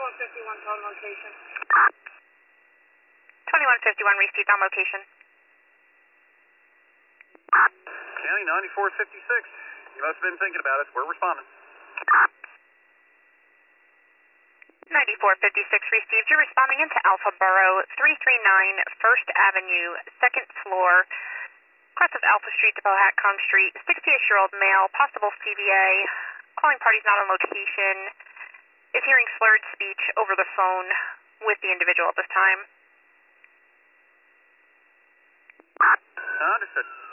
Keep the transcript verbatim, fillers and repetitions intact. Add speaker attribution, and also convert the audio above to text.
Speaker 1: twenty-one fifty-one on location.
Speaker 2: twenty-one fifty-one received on location.
Speaker 3: County ninety-four fifty-six. You must have been thinking about us. We're responding.
Speaker 2: ninety-four fifty-six received. You're responding into Alpha Borough, three three nine First Avenue, second floor, cross of Alpha Street to Bohatcom Street, sixty-eight-year-old male, possible C V A, calling parties not on location, is hearing slurred speech over the phone with the individual at this time.
Speaker 3: Understood.